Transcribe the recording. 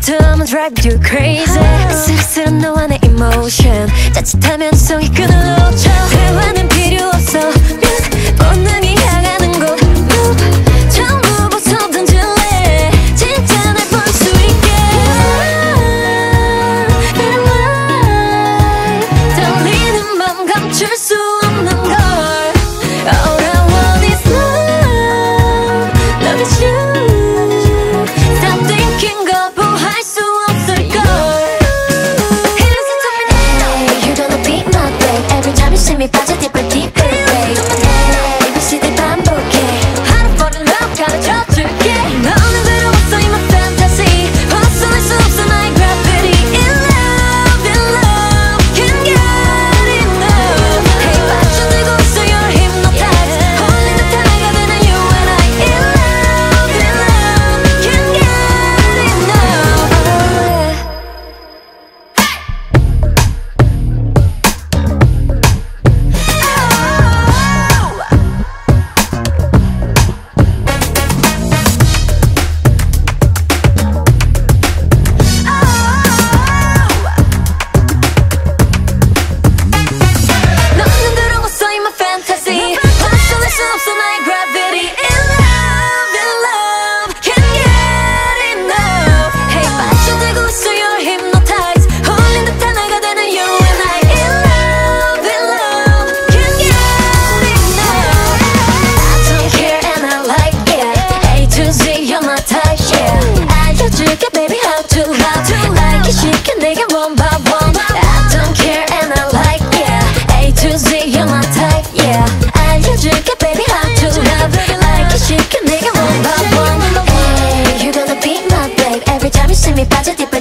to I'ma drive you crazy. 쓸쓸한 너와 내 emotion 자칫하면 성이 끊어져. 대화는 필요 없어 본능이 향하는 곳 Move 전부 벗어 던질래 진짜 날 볼 수 있게. 떨리는 맘 감출 수 없는 걸. All I want is love, love is you. Stop thinking 거부할 수 없을 걸. Listen to me now. Hey, you gonna be my babe. Every time you see me 빠져 deeper deeper babe. Hey, 미시들 반복해 How to fall in love 가르쳐줄게. 너는 들어왔어 in my fantasy. 벗어날 수 없어 나의 gravity. In love, can't get enough. Hey, 빠져들고 있어 you're hypnotized. 홀린 듯한 내가 되는 you and I. In love, can't get enough. 너는 들어왔어 in my fantasy. 벗어날 수 없어 나의 gravity. In love, can't get enough. Hey, 빠져들고 있어 you're hypnotized. 홀린 듯한 내가 되는 you and I. In love, can't get enough. I don't care and I like it. A to Z you're my type, yeah. 알려줄게 baby how to like it. 시켜 내게 one by one. I don't care and I like it. A to Z you're my type, yeah. 알려줄게 baby how to like it. 시켜 내게 one by one. Hey, you gonna be my babe. Every time you see me 빠져 deep